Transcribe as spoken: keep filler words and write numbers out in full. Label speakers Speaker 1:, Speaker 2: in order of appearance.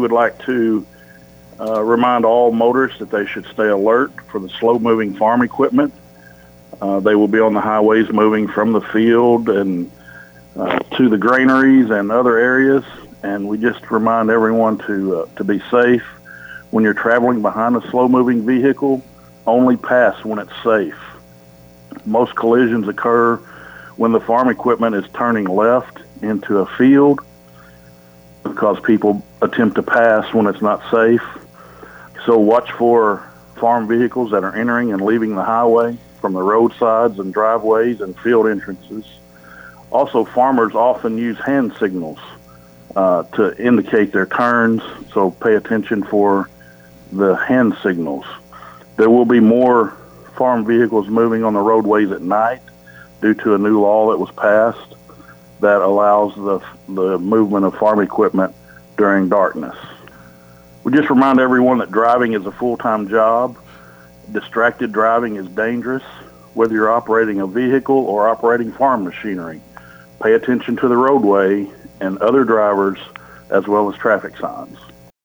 Speaker 1: would like to uh, remind all motorists that they should stay alert for the slow-moving farm equipment. Uh, they will be on the highways moving from the field and uh, to the granaries and other areas, and we just remind everyone to uh, to be safe. When you're traveling behind a slow-moving vehicle, only pass when it's safe. Most collisions occur when the farm equipment is turning left into a field because people attempt to pass when it's not safe. So watch for farm vehicles that are entering and leaving the highway from the roadsides and driveways and field entrances. Also, farmers often use hand signals uh, to indicate their turns, so pay attention for the hand signals. There will be more farm vehicles moving on the roadways at night due to a new law that was passed that allows the, the movement of farm equipment during darkness. We just remind everyone that driving is a full-time job. Distracted driving is dangerous, whether you're operating a vehicle or operating farm machinery. Pay attention to the roadway and other drivers as well as traffic signs.